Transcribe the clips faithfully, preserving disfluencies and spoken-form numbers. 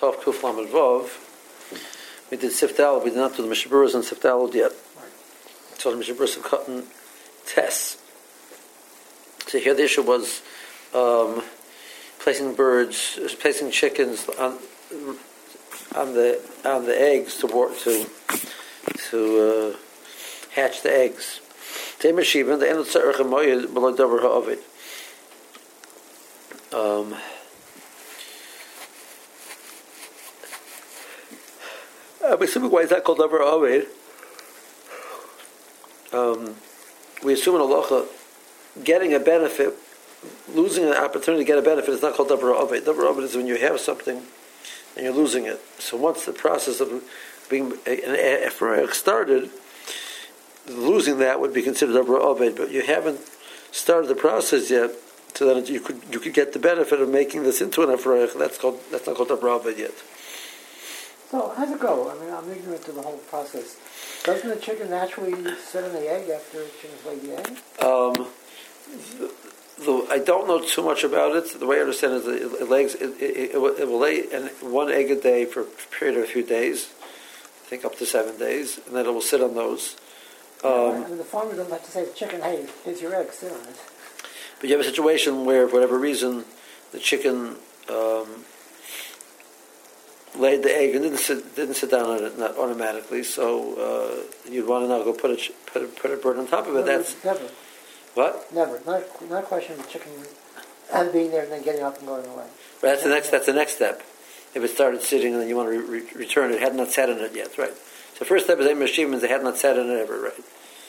Tov Kuf Lamed Vav. We did Siftal, we did not do the Mishaburas and Siftal yet. So the Mishaburas have gotten tests. So here the issue was um, placing birds, placing chickens on on the on the eggs to to to uh, hatch the eggs. Um, I'm assuming why is that called Davar Ovid? Um, we assume in halacha, getting a benefit, losing an opportunity to get a benefit is not called Davar Ovid. Davar Ovid is when you have something and you're losing it. So once the process of being an Ephraim started, losing that would be considered Davar Ovid, but you haven't started the process yet, so that you could you could get the benefit of making this into an Ephraim. That's called that's not called Davar Ovid yet. So how's it go? I mean, I'm ignorant to the whole process. Doesn't the chicken naturally sit in the egg after the chickens lay the egg? Um, the, the, I don't know too much about it. The way I understand it is it, it, lays, it, it, it, will, it will lay an, one egg a day for a period of a few days, I think up to seven days, and then it will sit on those. Um, yeah, I mean, the farmer doesn't have to say to the chicken, hey, here's your egg, sit on it. But you have a situation where, for whatever reason, the chicken um, laid the egg and didn't sit, didn't sit down on it not automatically, so uh, you'd want to now go put a, put a, put a bird on top of it. No, That's never. What? Never. Not, not a question of the chicken and being there and then getting up and going away. But that's the next. That's the next step. If it started sitting and then you want to re- re- return it, it had not sat in it yet, right? So the first step is Eimashim means they had not sat in it ever, right?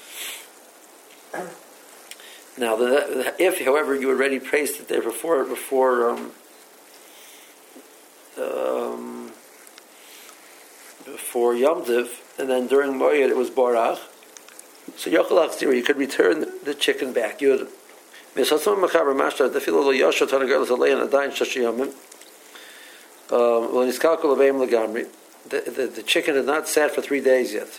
Now, the, if, however, you already placed it there before before um, um, before Yom Tov, and then during Moed it was Barach, so Yochalach Zira, you could return the chicken back. You would. The, the, the chicken had not sat for three days yet.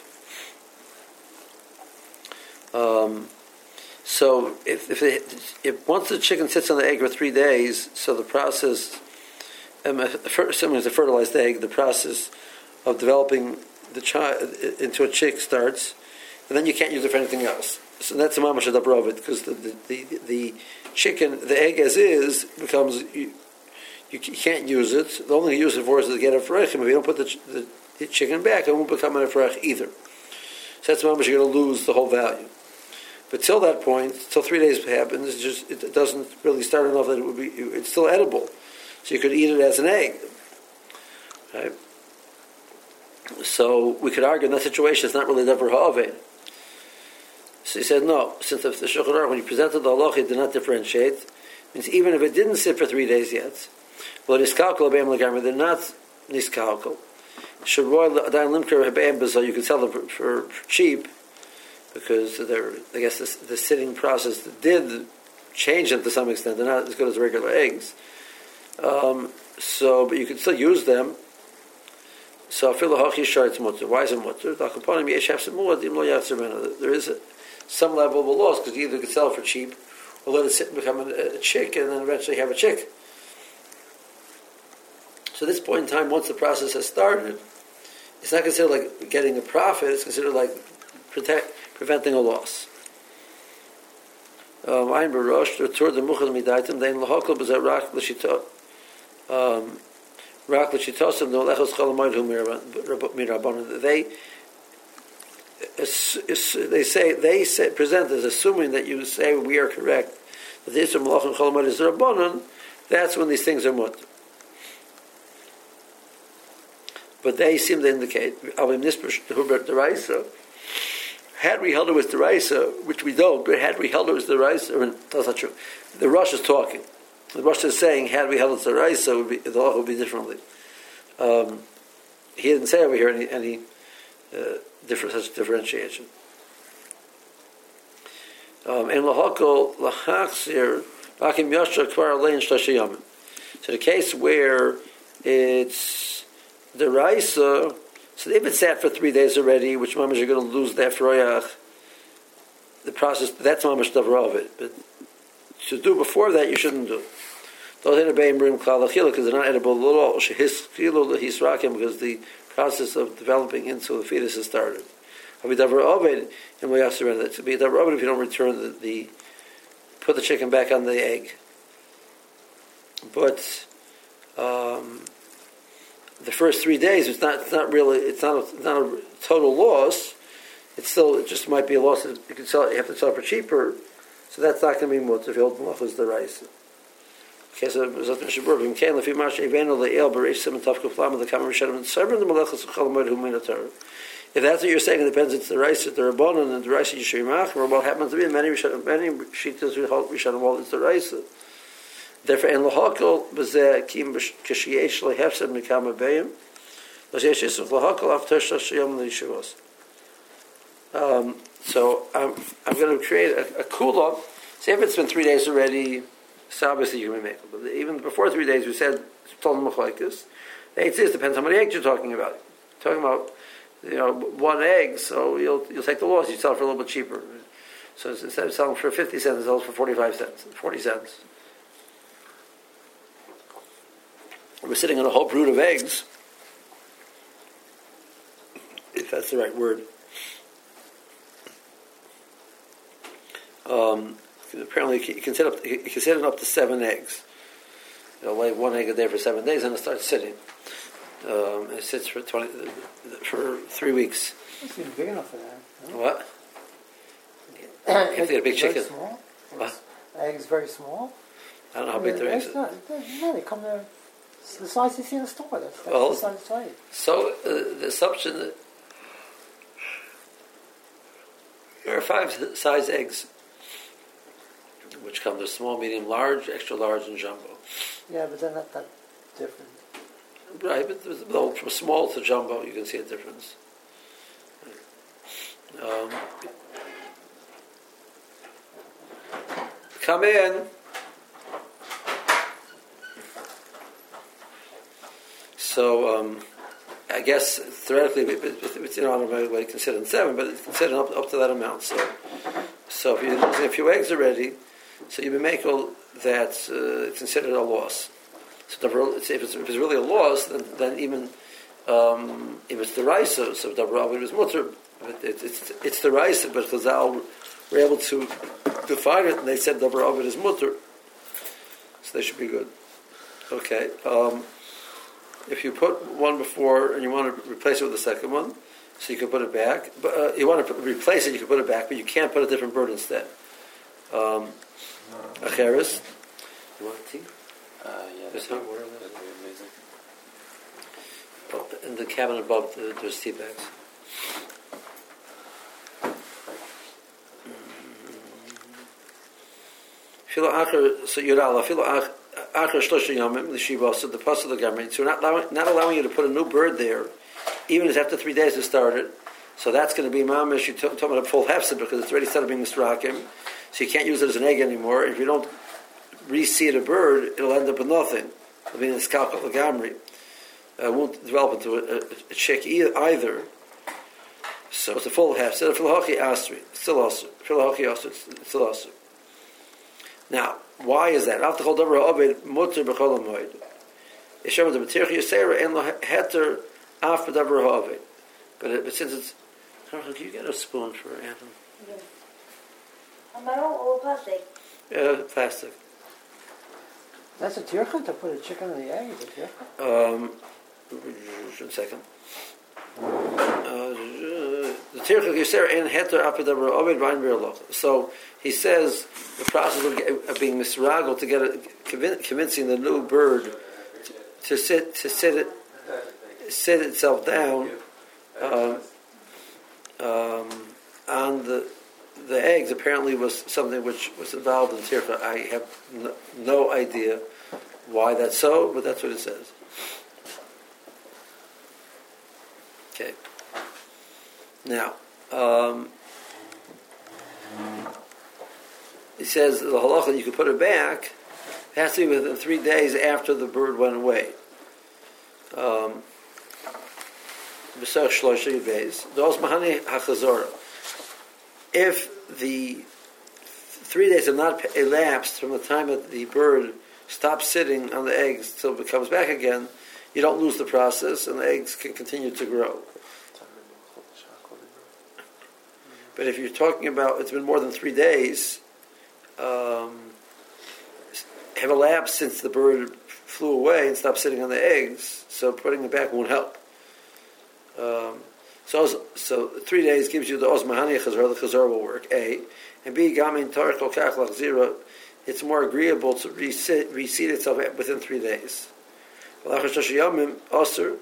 Um, so if if, it, if once the chicken sits on the egg for three days, so the process, um, assuming it's a fertilized egg, the process of developing the child into a chick starts, and then you can't use it for anything else. So that's a mamash Davar Ovid, because the, the the the chicken, the egg as is, becomes you, you can't use it. The only thing you use it for is to get a frech. If you don't put the, the, the chicken back, it won't become a frech either. So that's a mamash, you're going to lose the whole value. But till that point, till three days happens, it just it doesn't really start enough that it would be. It's still edible, so you could eat it as an egg. Right. So we could argue in that situation it's not really Davar Ha'aved. So he said no, since the, the Shulchan Aruch, when he presented the halacha, he did not differentiate. Means even if it didn't sit for three days yet, well, niskalkol be'em legamri, they're not niskalkol. Sharoy adayin limker be'em bezo, you can sell them for, for, for cheap, because they're, I guess the, the sitting process did change them to some extent. They're not as good as regular eggs. Um, so, but you can still use them. So I feel the hachi shayitz mutter. Why is it mutter? There is a, some level of a loss, because you either could sell it for cheap or let it sit and become a, a chick and then eventually have a chick. So at this point in time, once the process has started, it's not considered like getting a profit, it's considered like protect, preventing a loss. Um, they they say they say, present as assuming that you say we are correct that the Isra Malach and Chol is Rabbanon. That's when these things are mut. But they seem to indicate had we held it was Deraisa, which we don't, but had we held it was Deraisa, I mean, that's not true. The Rosh is talking. The Rosh is saying, had we held it Deraisa, would be the law would be differently. Um, he didn't say over here any any uh, different such differentiation. Um, and lahakol lahachzir bakim yasha kvar alein shlashiyam. So the case where it's the raisa, so if it sat for three days already, which mamash you're going to lose that froyach, the process that's mamash Davar Ovid. But to do before that, you shouldn't do. Those in a bayim brim klal achila because they're not edible at all. Shehiskilu lehisrakim because the process of developing into the fetus has started. Havidavar oved and we have to run that. To be davar oved if you don't return the, the put the chicken back on the egg. But um, the first three days, it's not. It's not really. It's not. A, not a total loss. It's still. It just might be a loss. You can sell. You have to sell it for cheaper. So that's not going to be mutter. If you hold malachos the rice. Okay, so Zot Mishabur. If you can, if you march evenu the el berish seven tough kuflam the kamar rishonim and seven the malachos chalamoid hu minatar. If that's what you're saying, it depends. It's the rice at the rabbanon and the rice yishrimach. Or what happens to be many rishonim, many shitas rishonim. Well, it's the rice. Therefore, in lahakol b'zeh kim k'shiyesh lehefsed mikama b'yim. L'sheyesh yisuf lahakol after shashiyam l'yishuvos. Um, so I'm I'm going to create a, a kula. Say if it's been three days already, so obviously you can make it. But even before three days, we said told them machlokes. The eight says depends how many eggs you're talking about. You're talking about you know one egg, so you'll you'll take the loss. You sell it for a little bit cheaper. So instead of selling for fifty cents, it sells for forty-five cents, forty cents. We're sitting on a whole brood of eggs, if that's the right word. Um, apparently, you can set up you can set it up to seven eggs. You'll lay one egg a day for seven days, and it starts sitting. Um, it sits for twenty for three weeks. It's even big enough for that. No? What? You have to get a big chicken. Very small. What? Eggs very small. I don't know how big their eggs are. No, they come there. The size you see in the store. That's, that's well, the size it's right. So uh, the assumption that there are five size eggs, which come to small, medium, large, extra large, and jumbo. Yeah, but they're not that different. Right, but though from small to jumbo, you can see a difference. Um, come in. So um, I guess theoretically, it's, you know, I don't know why you consider it seven, but it's considered up, up to that amount. So, so if you're losing a few eggs already, so you make all that uh, it's considered a loss. So if it's, if it's really a loss, then, then even um, if it's the rice, so so it was mutter. It's it's it's the rice, but Chazal were able to define it, and they said davar ovid is mutter, so they should be good. Okay. Um, If you put one before and you want to replace it with the second one, so you can put it back. But uh, you want to put, replace it, you can put it back, but you can't put a different bird instead. Um, Acheres, you want tea? Uh, yeah, There's that'd hot water in be, there. that'd be amazing. Oh, in the cabinet above, the, there's tea bags. Filo acher, so Yudala, filo acher. After Shlosha Yomim, the Shiva, so the Pasuk of the Gamri, so not allowing, not allowing you to put a new bird there, even if after three days it started. So that's going to be mamish. You told me a full hefsed because it's already started being misrakim, so you can't use it as an egg anymore. If you don't reseed a bird, it'll end up with nothing. It'll be in the scalp of the Gamri. It won't develop into a, a, a chick either. So it's a full hefsed. Filahochi asri, still also. Filahochi asri, still also. Now, why is that? After kol davar ha'ovid mutter b'chol ha'moed. Yeshem the b'tirch yisera en lo heter af b'davar ha'ovid. But it, but since it's, Carl, can you get a spoon for Anthony? Yeah. Metal or plastic? Yeah, plastic. That's a tircha to put a chicken in the egg. Is a tircha? Um, one second. Uh, the tircha yisera en heter af b'davar ha'ovid v'ayin b'rloch. So he says the process of, get, of being misraggled to get a, convin, convincing the new bird to, to sit to sit it sit itself down um, um, on the the eggs apparently was something which was involved in tircha. I have no, no idea why that's so, but that's what it says. Okay. Now. Um, He says the halacha you can put it back. It has to be within three days after the bird went away. Um, if the three days have not elapsed from the time that the bird stops sitting on the eggs till it comes back again, you don't lose the process, and the eggs can continue to grow. But if you're talking about it's been more than three days, um, have elapsed since the bird flew away and stopped sitting on the eggs, so putting it back won't help. Um, so, so three days gives you the osmahani chazar, the chazar will work. A and B gamin tarich lokach lachzira. It's more agreeable to reseat, reseat itself within three days. Also,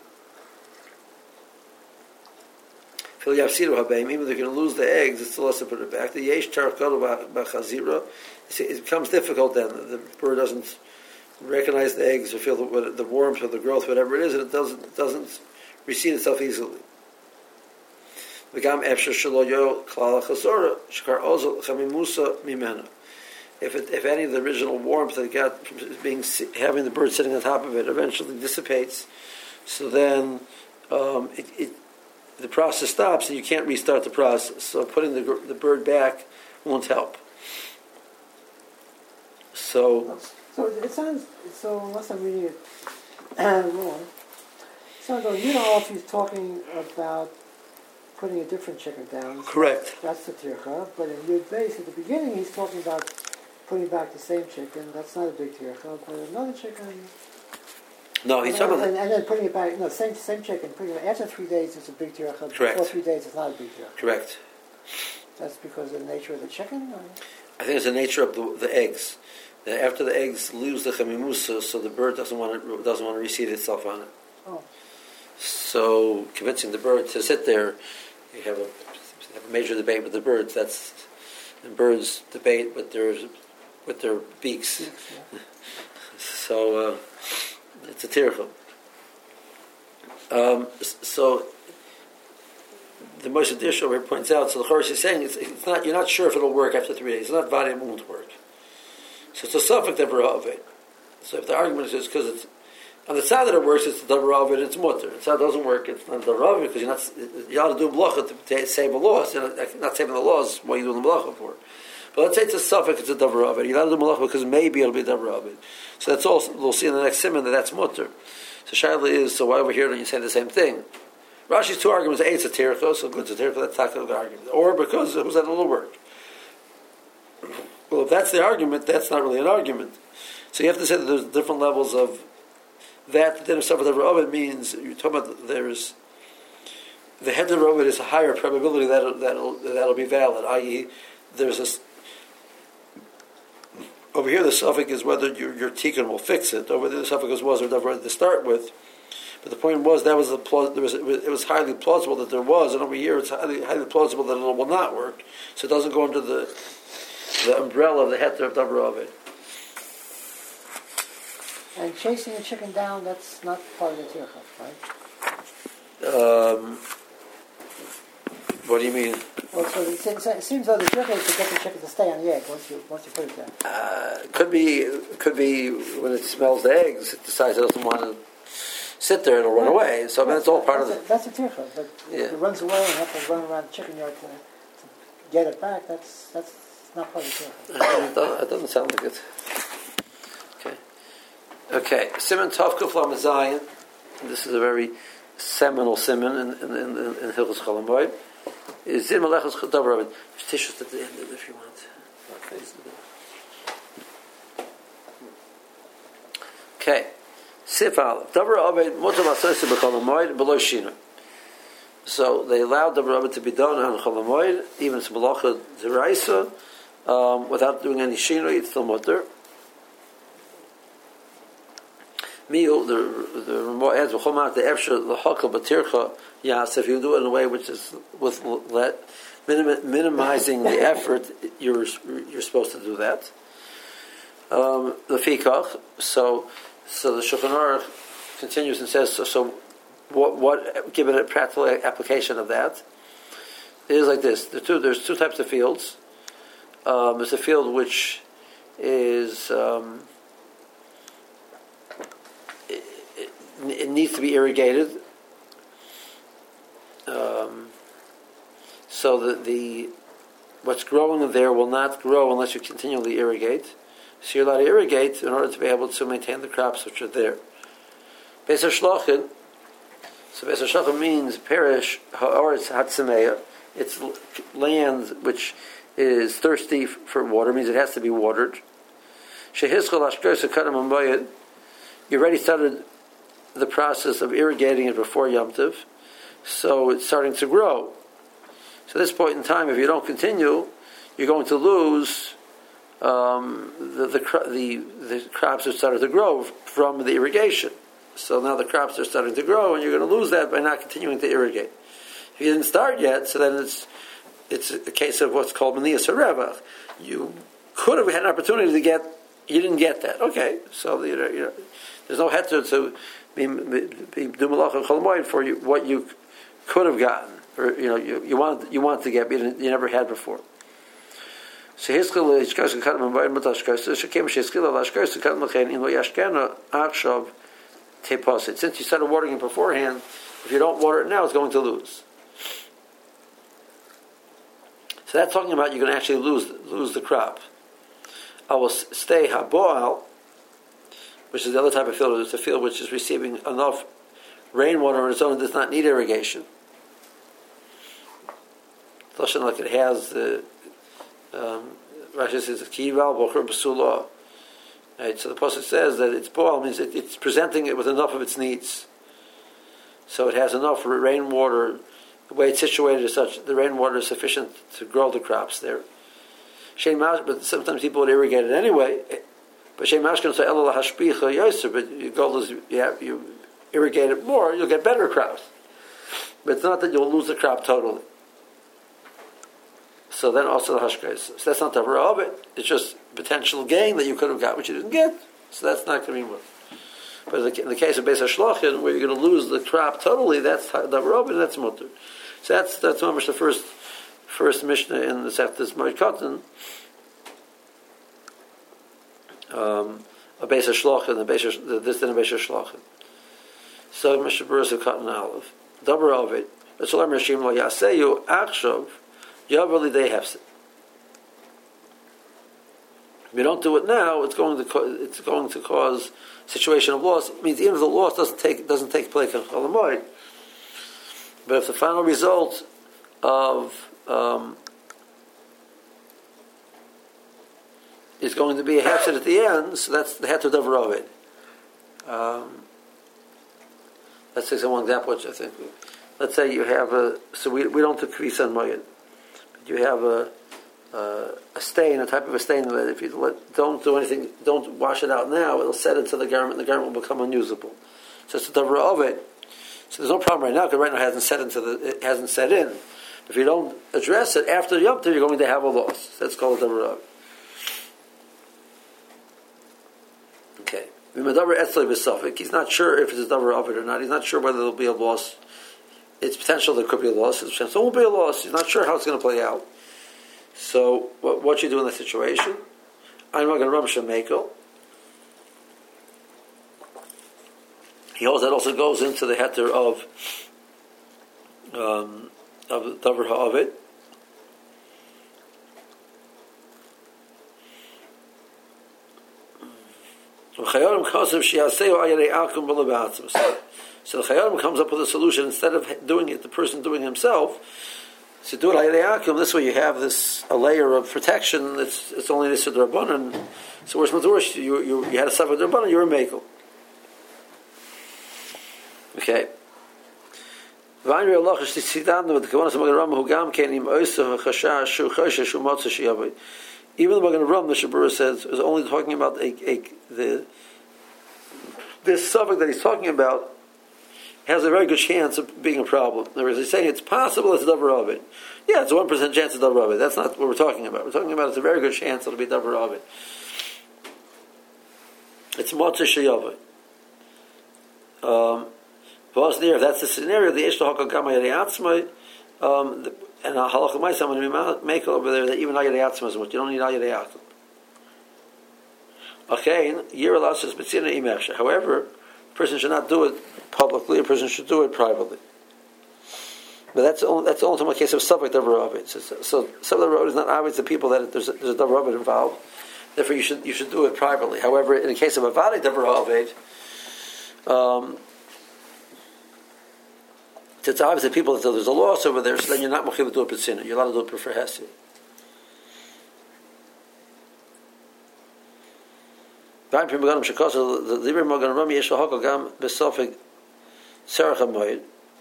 even though you're going to lose the eggs, it's still less to put it back. The yesh tarich it becomes difficult then. The bird doesn't recognize the eggs or feel the, the warmth or the growth, whatever it is, and it doesn't it doesn't reseat itself easily. If it, if any of the original warmth that it got from being having the bird sitting on top of it eventually dissipates, so then um, it, it, the process stops and you can't restart the process. So putting the the bird back won't help. So, so it sounds so. Unless I'm reading it wrong, it sounds like you know if he's talking about putting a different chicken down. Correct. That's the tircha. But in Yud Beis, at the beginning, he's talking about putting back the same chicken. That's not a big tircha. But another chicken. No, he's talking about and, and then putting it back. No, same same chicken. Putting it after three days, it's a big tircha. Correct. Before three days, it's not a big tircha. Correct. That's because of the nature of the chicken. Or? I think it's the nature of the, the eggs. That after the eggs lose the chamimusa, so the bird doesn't want to doesn't want to reseat itself on it. Oh. So convincing the bird to sit there, you have a, have a major debate with the birds. That's and birds debate with their with their beaks. Beaks, yeah. So uh, it's a tircha. Um, so the Moshe Dish over here points out. So the Chorish is saying it's, it's not. You're not sure if it'll work after three days. It's not vadi it won't work. So it's a suffix that of it. So if the argument is because it's on the side that it works, it's the davar of it. It's mutter. The side doesn't work. It's not the davar of it because you're not. You ought to do blacha to save a law. You're not, not saving the laws. What are you doing the blacha for? But let's say it's a suffix. It's a davar of it. You ought to do malacha because maybe it'll be davar of it. So that's also we'll see in the next siman that that's mutter. So shaila is so why over here don't you say the same thing? Rashi's two arguments: A, it's a tircha, so good, it's a tircha. That's not a good argument. Or because it was that it'll work. Well, if that's the argument, that's not really an argument. So you have to say that there's different levels of that. Then stuff with the it means you're talking about there's the head of it is a higher probability that it'll, that'll that'll be valid. that is, there's a over here the suffix is whether your your tikkun will fix it. Over there the suffix was or whatever to start with. But the point was that was the there was it was highly plausible that there was, and over here it's highly highly plausible that it will not work. So it doesn't go under the the umbrella of the heter of davar of it. And chasing a chicken down, that's not part of the tircha, right? Um, what do you mean? Well, so it seems, it seems though the tircha is to get the chicken to stay on the egg once you once you put it there. Uh, could be could be when it smells the eggs, it decides it doesn't want to sit there, it'll run right. away. So I mean, that's all part that's of a, it. That's a tircha, but Yeah. if it runs away and have to run around the chicken yard to, to get it back, that's that's not part of the tircha. It doesn't, it doesn't sound like it. Okay. Okay. Siman Tov Kuf Lamed Zayin. This is a very seminal siman in in in, in Hilchos Chol Hamoed. Is Zin Malachos Davar of it. There's tissues at the end of it if you want. Okay. Sifal Davar Aved Mutar Masosi B'Chol Hamoed B'Lo Shina. So they allowed Davar Aved to be done on Chol Hamoed, even if it's Malacha D'Oraisa, um, without doing any shinui. It's still mutar. Meal the the remote adds v'chomat the efshar the hakal b'tircha yas. If you do it in a way which is with let minim, minimizing the effort, you're you're supposed to do that. Um, the fikach. So so the Shulchan Aruch continues and says so. so what what give it a practical application of that? It is like this. There two, there's two types of fields. Um, there's a field which is um, it, it, it needs to be irrigated. Um, so that the what's growing there will not grow unless you continually irrigate. So you're allowed to irrigate in order to be able to maintain the crops which are there. Beis HaShlochin, so Beis HaShlochin means parish ha'aretz hatzameya. It's land which is thirsty for water, means it has to be watered. Shehischol ashkos hakadim hamoyed. You already started the process of irrigating it before Yom Tov, so it's starting to grow. So at this point in time, if you don't continue, you're going to lose um, the, the, the, the crops that started to grow from the irrigation. So now the crops are starting to grow, and you're going to lose that by not continuing to irrigate. If you didn't start yet, so then it's it's a case of what's called Manias Harevach. You could have had an opportunity to get, you didn't get that. Okay, so you know, you know, there's no heter to be, be do malacha chol moed for you what you could have gotten, or you know you you want you want to get, but you, didn't, you never had before. So hiskil ishkas katam moed matashkas shekem shiskil lashkas katam lechen in lo yashkena achshav teposit. Since you started watering it beforehand, if you don't water it now, it's going to lose. So that's talking about you're going to actually lose lose the crop. I will stay haboal, which is the other type of field. It's a field which is receiving enough rainwater on its own and does not need irrigation. Like it has the um, Rashi says kival bocher b'sulah. Right, so the pasuk says that it's boal means it, it's presenting it with enough of its needs. So it has enough rainwater. The way it's situated is such the rainwater is sufficient to grow the crops there. But sometimes people would irrigate it anyway. But Shem Mashkan say Elul Hashpicha Yoser. But your goal is you, have, you irrigate it more, you'll get better crops. But it's not that you'll lose the crop totally. So then also the Hashkais. So that's not the raw of it. It's just potential gain that you could have got, which you didn't get. So that's not going to be much. But in the case of Beis HaShlochin, where you're going to lose the crop totally, that's the raw, and that's mutter. So that's that's almost the first first Mishnah in the Seftas Moed Katan. Um, a Beis HaShlochin, the Beis this then a Beis HaShlochin. So Mishnah Berurah Katan Aleph, Dabar of it. Let's learn Rishim lo Yaseyu Achshav Yav Lidei Hefset. If you don't do it now, it's going to co- it's going to cause a situation of loss. It means even if the loss doesn't take doesn't take place on Chol Hamoed, but if the final result of um, is going to be a hefset at the end, so that's the heter davar of it. Um, let's take one example, which I think. Let's say you have a so we we don't do kvisa and moed, but you have a Uh, a stain, a type of a stain that if you let, don't do anything, don't wash it out now, it'll set into the garment, and the garment will become unusable. So it's the davar of it. So there's no problem right now because right now it hasn't set into the, it hasn't set in. If you don't address it after Yom Tov, you're going to have a loss. That's called a davar of it. Okay. He's not sure if it's a davar of it or not. He's not sure whether there'll be a loss. It's potential there could be a loss. It's potential there won't be a loss. He's not sure how it's going to play out. So, what, what you do in that situation? I'm not going to rub Shemekel. He holds that also goes into the heter of um, of davar ha'avid. So the Chayarim comes up with a solution. Instead of doing it, the person doing it himself. So do it Akum. This way you have this a layer of protection. It's it's only this with Rabbanan. So where's Madurish? You you you had a suffer Rabbanan. You're a mekel. Okay. Even the Magen Ram, the Shabura says, is only talking about a, a the this suffix that he's talking about has a very good chance of being a problem. In other words, he's saying it's possible it's a davar of it. Yeah, it's a one percent chance of davar of it. That's not what we're talking about. We're talking about it's a very good chance it'll be davar of it. It's motzah sheyavah. Um, there, if that's the scenario, the ish lahakal gama yadei atzmai, um, and a halacha ma'aseh, I'm going to make over there that even al yadei atzmai is what you don't need al yadei atzmai. Okay, yir alasas betzina imechsha. However, a person should not do it publicly. A person should do it privately. But that's only, that's the ultimate case of subject davar of it. So, so subject davar of it is not obvious to people that there's a, there's a davar of it involved. Therefore, you should you should do it privately. However, in the case of a vade davar ha'aved, um, it's obvious that people, there's a loss over there, so then you're not mechuyev to do it b'tzina. You're allowed to do it for hesed. V'ayim pim beganim shekosel the librim magan rami yesh lahakol gam besofik tzarech hamoed.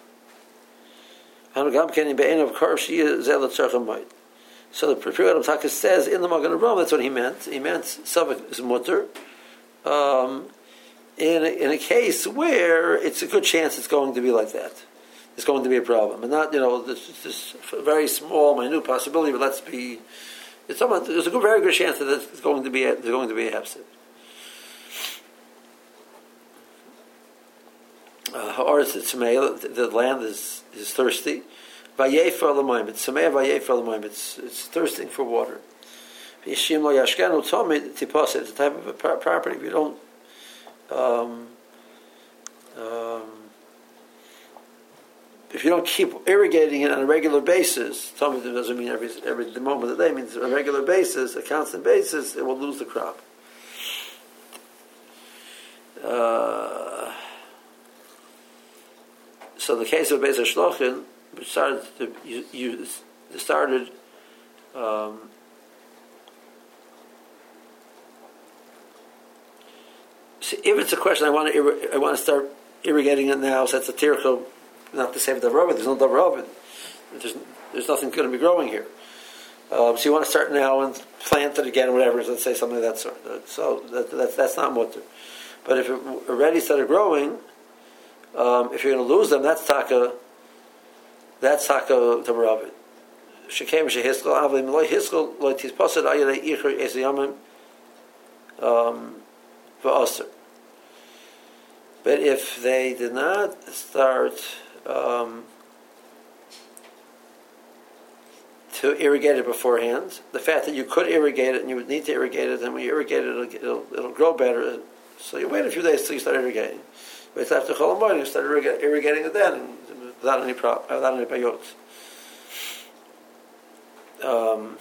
And gam kenim be'ein of karv shiyeh zeh l'tzarech hamoed. So the Pri Megadim Taka says in the Magen Avraham, that's what he meant. He meant sofik is mutter. Um, in a, in a case where it's a good chance it's going to be like that. It's going to be a problem, and not, you know, this, this very small, minute possibility. But let's be, it's someone, there's a good, very good chance that it's going to be, a, there's going to be a hefset. Ha'aretz tzmei, the land is is thirsty. Vayefer l'mayim, it's tzmei vayefer l'mayim. It's it's thirsting for water. Yishim lo yashkenu tomid tipos. It's a type of a property. If you don't. Um, um, If you don't keep irrigating it on a regular basis, Talmud doesn't mean every every the moment of the day, it means on a regular basis, a constant basis, it will lose the crop. Uh, so the case of Beis HaShlochin, which started to you, you started um, so if it's a question, I want to I want to start irrigating it now, so that's a tircha. Not to save the davar, there's no davar. There's there's nothing going to be growing here. Um, so you want to start now and plant it again, or whatever. Let's say something of that sort. So that, that, that's not mutter. But if it already started growing, um, if you're going to lose them, that's taka. That's taka davar. Shekem shehiskel avlim loy hiskel loy tisposed ayalei icher esiyamim v'aser. But if they did not start um, to irrigate it beforehand, the fact that you could irrigate it and you would need to irrigate it, and when you irrigate it, it'll, it'll, it'll grow better. So you wait a few days till you start irrigating. Wait after Chol Hamoed, you start irrigating, irrigating it then, without any pro- without any bayot. Um,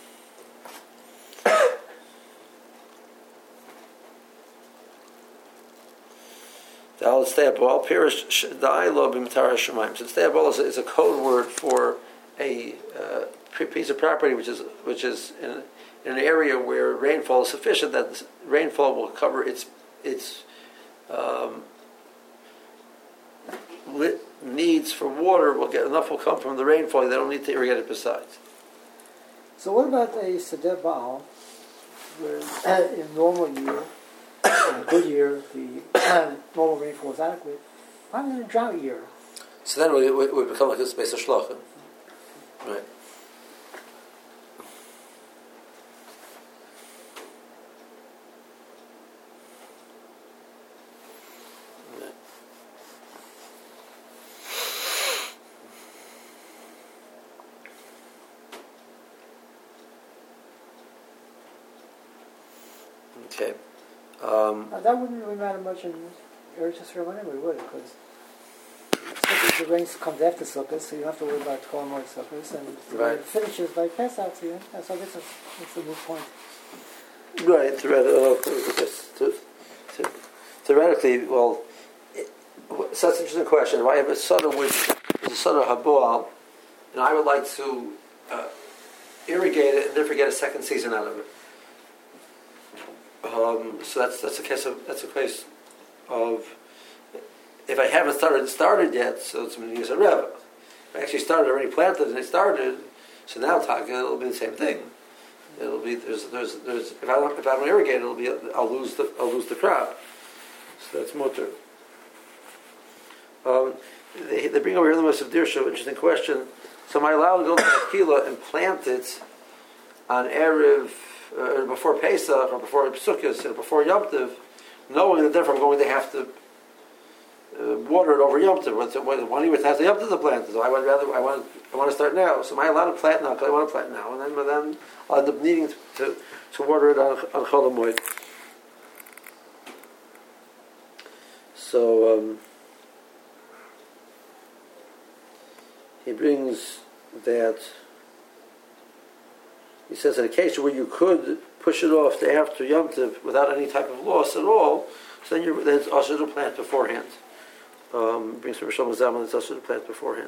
The Al-Steabol, Pirish Da'ilo B'Mitar HaShemayim. So Steabol is, is a code word for a uh, piece of property which is which is in, in an area where rainfall is sufficient that the rainfall will cover its its um, lit needs for water. Will get enough will come from the rainfall. They don't need to irrigate it besides. So what about a Sedeh Baal, where uh, in normal year, in a good year, the normal rainfall is adequate? Why in a drought year? So then we would, would become like a space of shlachim. Right. Okay. Um, now, that wouldn't really matter much in Eretz Yisrael anyway, would it? Because the rain comes after Sukkot, so you don't have to worry about twelve more Sukkot, and the right. rain finishes by Pesach, so, yeah, so I guess that's, that's the moot point. Right, theoretically, theoretically, well, it, so that's an interesting question. If I have a son which is a son of Haboal, and I would like to uh, irrigate it and never get a second season out of it. Um, so that's that's a case of that's a case of if I haven't started started yet, so it's going to use a rebbe. If I actually started already planted and I started, so now talking it'll be the same thing. It'll be there's there's there's if I don't if I don't irrigate it'll be I'll lose the I'll lose the crop. So that's mutter. Um, they, they bring over here the most of Dirshu, interesting question. So am I allowed to go to Akila and plant it on Erev uh, before Pesach or before Sukkot or before Yom Tov, knowing that therefore I'm going to have to uh, water it over Yom Tov? One year it has the Yom Tov to plant it, so I would rather I want I want to start now. So am I allowed to plant now? Because I want to plant now, and then but then I'll end up needing to to, to water it on on Chol Hamoed. So um, he brings that he says in a case where you could push it off to after Yom Tov without any type of loss at all, so then, you're, then it's also to plant beforehand. Um, brings from Rishon Zaman, it's also to plant beforehand.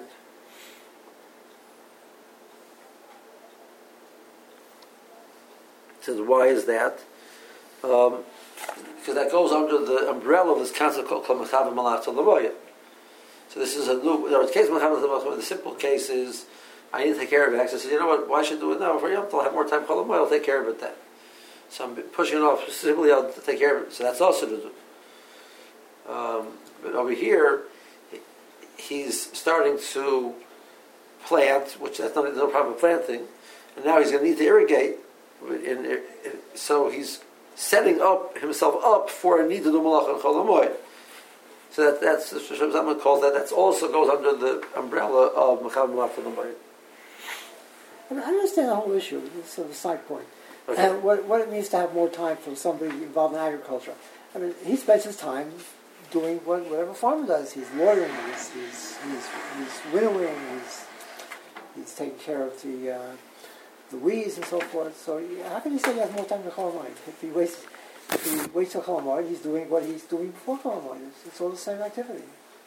He says, why is that? Um, because that goes under the umbrella of this concept called Kol Mechav Malach Tzal. So this is a new, in the case of the simple case is, I need to take care of it. I said, you know what, why should I do it now? For Yom Tov, I'll have more time, I'll take care of it then. So I'm pushing it off, specifically I'll take care of it. So that's also to do. Um, but over here, he's starting to plant, which that's not no problem planting, and now he's going to need to irrigate. In, in, so he's setting up himself up for a need to do malach and chol hamoed. So that that's the Shem Zalman calls that. That also goes under the umbrella of mechav malach chol hamoed. I understand the whole issue. This is a side point. Okay. And what what it means to have more time for somebody involved in agriculture. I mean, he spends his time doing what whatever a farmer does. He's lawyering. He's he's he's, he's winnowing. He's he's taking care of the. Uh, the weeds and so forth. So how can you say he has more time to Chol Hamoed? If he waits, if he waits till Chol Hamoed, he's doing what he's doing before Chol Hamoed. It's, it's all the same activity.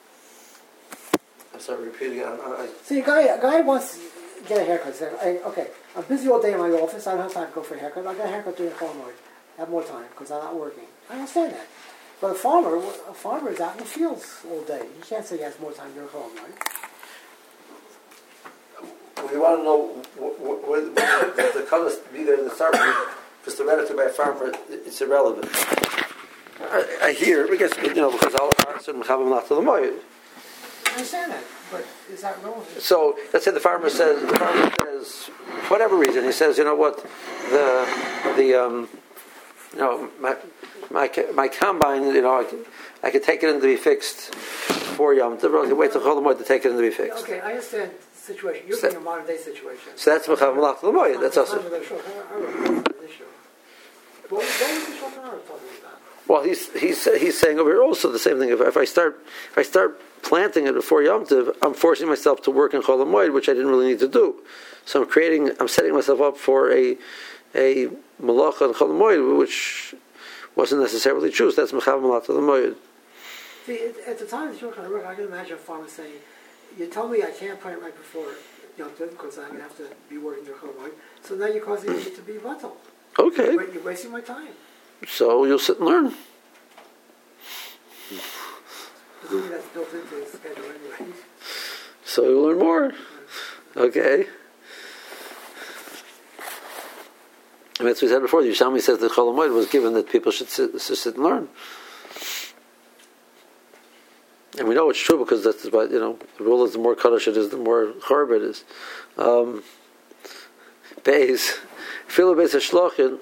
I'm sorry, repeat again. I, I, See, a guy, a guy wants to get a haircut. Say, hey, okay, I'm busy all day in my office. I don't have time to go for a haircut. I get a haircut during Chol Hamoed. I have more time because I'm not working. I understand that. But a farmer, a farmer is out in the fields all day. He can't say he has more time during Chol Hamoed. we want to know where the colors be there in the start because theoretically by a farmer it's irrelevant. I, I hear because you know because all the farmers and Mechav Malach Tzal. I understand that, but is that relevant? So let's say the farmer says the farmer says for whatever reason he says you know what the the um you know my my my combine you know I can, I could take it in to be fixed for Yom Tov. I can wait till Chol Hamoed to take it in to be fixed. Okay, I understand. Situation. You're so, in a modern day situation. So that's Mechav Malach Tzal. That's also. Well, he's he's he's saying over here also the same thing. If, if I start if I start planting it before Yom Tov, I'm forcing myself to work in Chol Hamoed, which I didn't really need to do. So I'm creating, I'm setting myself up for a a malacha in Chol Hamoed, which wasn't necessarily true. So that's Mechav Malach Tzal. See, at the time that you're trying to work, I can imagine a farmer saying, you told me I can't plant right before Yom Tov because I'm going to have to be working through Chol Hamoed. So now you're causing me to be vatal. Okay. You're, you're wasting my time. So you'll sit and learn. Assuming that's built into the schedule anyway. So you'll learn more. Okay. And that's what we said before. The Yerushalmi says that Chol Hamoed was given that people should sit, should sit and learn. And we know it's true because that's about, you know, the rule is the more kaddish it is, the more charb it is. Um, Beis, Filu Beis HaShlochin,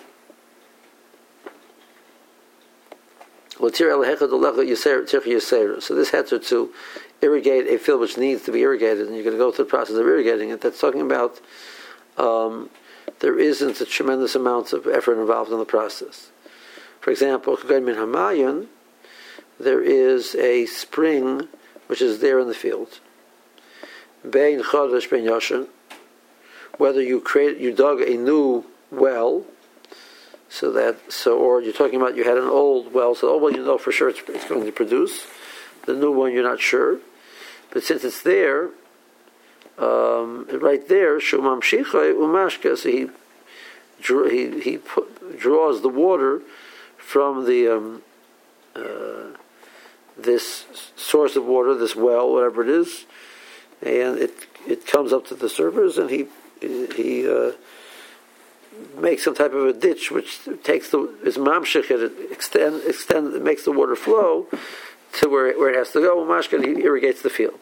so this heter to irrigate a field which needs to be irrigated, and you're going to go through the process of irrigating it. That's talking about um, there isn't a tremendous amount of effort involved in the process. For example, Min Hamayon, there is a spring which is there in the field. Bein Chodesh Bein Yoshen, whether you create, you dug a new well. So that, so, or you're talking about you had an old well, so oh well, you know for sure it's, it's going to produce. The new one, you're not sure, but since it's there, um, right there, Shumam Shichai Umashka, so he drew, he he put, draws the water from the um, uh, this source of water, this well, whatever it is, and it it comes up to the surface, and he he. Uh, make some type of a ditch which takes the is mamshich it extend extend it makes the water flow to where it, where it has to go. Mashkin he irrigates the field.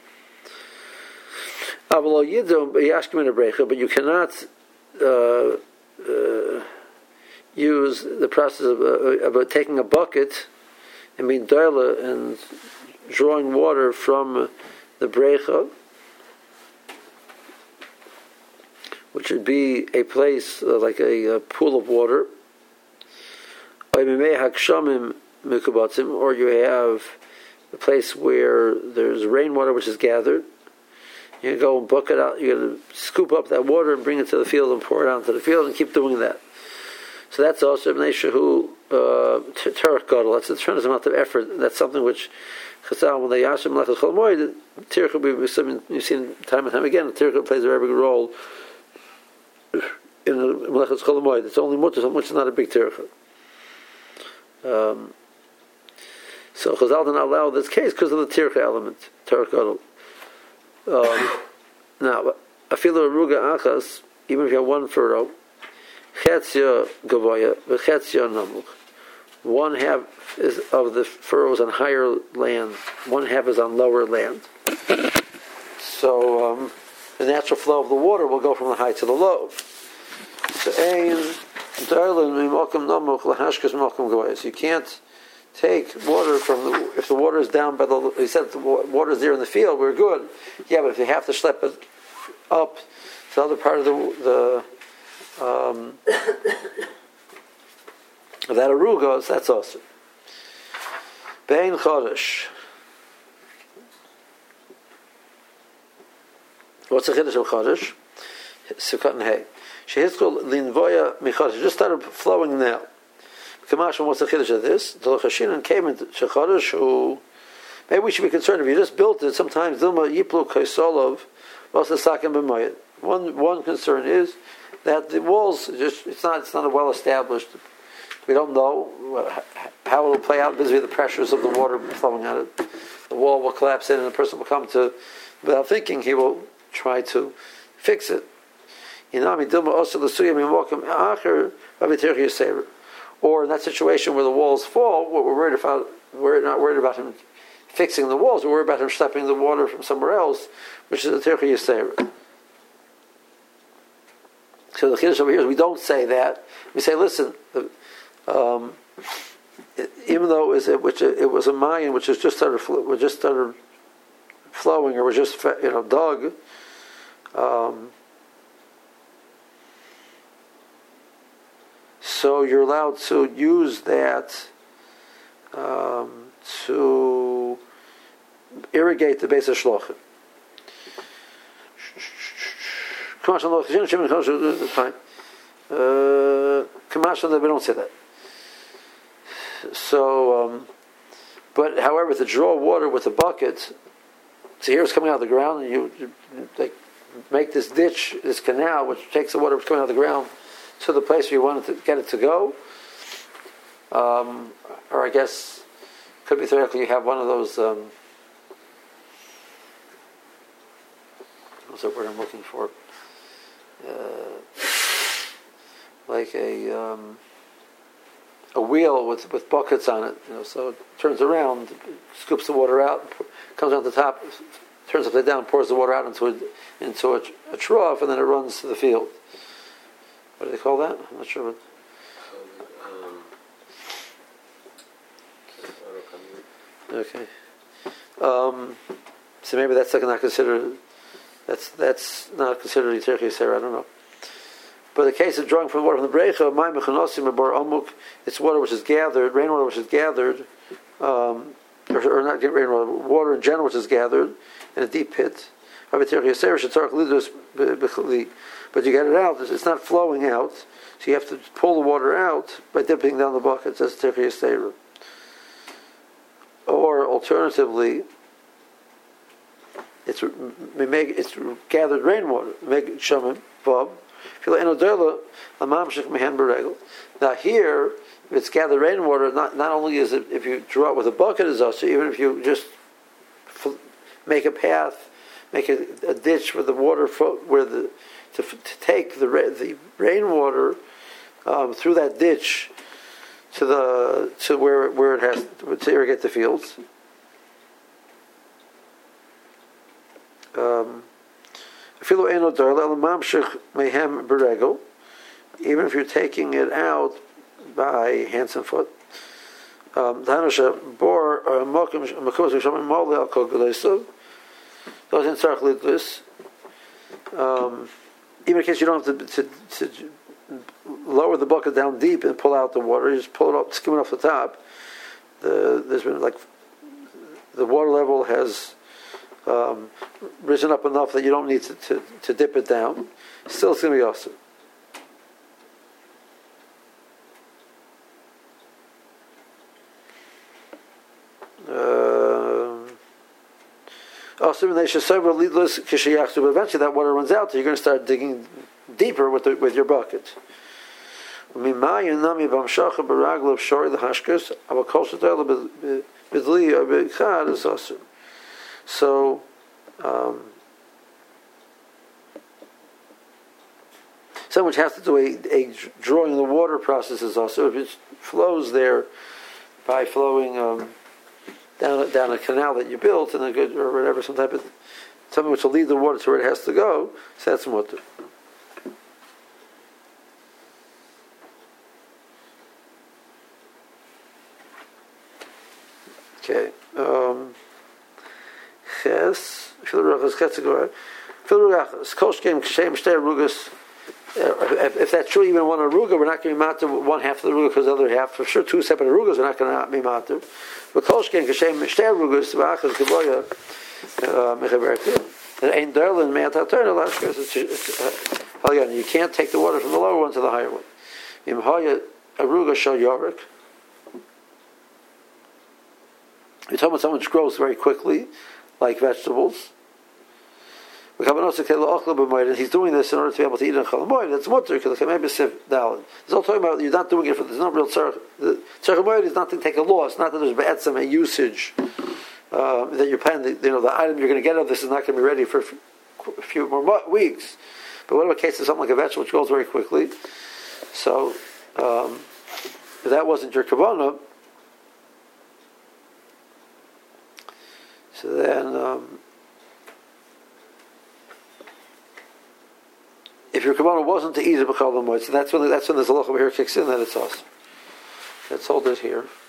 But you cannot uh, uh, use the process of, uh, of taking a bucket and being doila and drawing water from the brecha, which would be a place uh, like a, a pool of water, or you have a place where there's rainwater which is gathered. You go and bucket out. You got to scoop up that water and bring it to the field and pour it out into the field and keep doing that. So that's also Bnei Shehu Terech Gadol. That's a tremendous amount of effort. That's something which Chazal, when they ask him Melechus Chol Moed, Terech will be something you've seen time and time again. Terech plays a very big role in the Melechus Chol Moed. It's only mutter, which is not a big Terech. Um, so Chazal did not allow this case because of the Terech element, Terech Gadol. Um, now, afilu aruga achas, even if you have one furrow, chetzia gavoya, v'chetzia namuch. One half is of the furrows on higher land, one half is on lower land. So um, the natural flow of the water will go from the high to the low. So you can't take water from the, if the water is down by the, he said the water is there in the field, we're good. Yeah, but if you have to schlep it up to the other part of the, the um, of that arugos, that's awesome. Bein chodesh. What's the chiddush of chodesh? Sukkot and hay. Shehitzkol linvoya michodesh. Just started flowing now. Kamashon, what's the chiddush of this? The Chashinan came into Shechodesh, who maybe we should be concerned if you just built it. Sometimes Dilma Yiplu Kaisolov was the Sakin B'Mayit. One one concern is that the walls just it's not it's not a well established. We don't know how it will play out vis-a-vis the pressures of the water flowing at it. The wall will collapse in, and the person will come to, without thinking, he will try to fix it. Or in that situation where the walls fall, what we're worried about, we're not worried about him fixing the walls. We're worried about him schlepping the water from somewhere else, which is the Tirchi Yisera. So the chiddush over here is we don't say that. We say, listen, um, it, even though it was, it, which it was a Mayan which was just started, which just started flowing or was just you know dug. Um, so you're allowed to use that um, to irrigate the base of shlochim. Fine. Uh, we don't say that. So, um, but however, to draw water with a bucket, so here it's coming out of the ground, and you, you like, make this ditch, this canal, which takes the water coming out of the ground to the place where you want it to get it to go. Um, or I guess could be theoretically you have one of those. Um, what's the word I'm looking for? Uh, like a um, a wheel with, with buckets on it, you know. So it turns around, scoops the water out, comes out the top, turns upside down, pours the water out into a, into a, a trough, and then it runs to the field. What do they call that? I'm not sure. What. Okay. Um, so maybe that's not considered. That's that's not considered Iterchi Yisera. I don't know. But the case of drawing from water from the Brecha, Mayim Mechanosim Bar Amuk, it's water which is gathered, rainwater which is gathered, um, or, or not rainwater, water in general which is gathered in a deep pit. But you get it out; it's not flowing out, so you have to pull the water out by dipping down the buckets. That's Iterchi Yisera. Or alternatively, it's we make it's gathered rainwater. Make shamim vav. Now here, if it's gathered rainwater, not not only is it if you draw it with a bucket is also, even if you just f- make a path, make a, a ditch for the water fo- where the to, to take the ra- the rainwater um, through that ditch to the to where where it has to irrigate the fields. Um, even if you're taking it out by hands and foot. Um, those in um, even in case you don't have to, to, to lower the bucket down deep and pull out the water, you just pull it up, skim it off the top. The, there's been like the water level has um, risen up enough that you don't need to, to, to dip it down, still it's going to be awesome. Also, when they should serve leadless kishiyachtu, but eventually that water runs out, so you're going to start digging deeper with the, with your bucket. So, um, something which has to do a, a drawing the water process is also, if it flows there by flowing um, down down a canal that you built, and a good or whatever, some type of something which will lead the water to where it has to go. So that's mutter. Okay. Um, Ches. If that's true, even one aruga, we're not going to be matter one half of the aruga because the other half. For sure, two separate arugas, we're not going to be matter. But kolshkein kashem shtei arugas v'achas kavoya mechabertu. And ein derlin me'ataturn alashkas. Again, you can't take the water from the lower one to the higher one. Imhaya aruga shal yorik. You're talking about something which grows very quickly, like vegetables. And he's doing this in order to be able to eat in chalamoid. That's mutter because the maybe siv dalin. It's all talking about you're not doing it for. There's no real tzarech. The tzarech is not to take a loss. Not that there's be'etzem a usage uh, that you're planning. You know, the item you're going to get of this is not going to be ready for a few more weeks. But what about cases something like a vegetable which goes very quickly? So um, if that wasn't your kavanah, so then. Um, If your kavanah wasn't to eat it b'chol hamoed, so that's when that's when this halacha over here kicks in that it's awesome. Let's hold it here.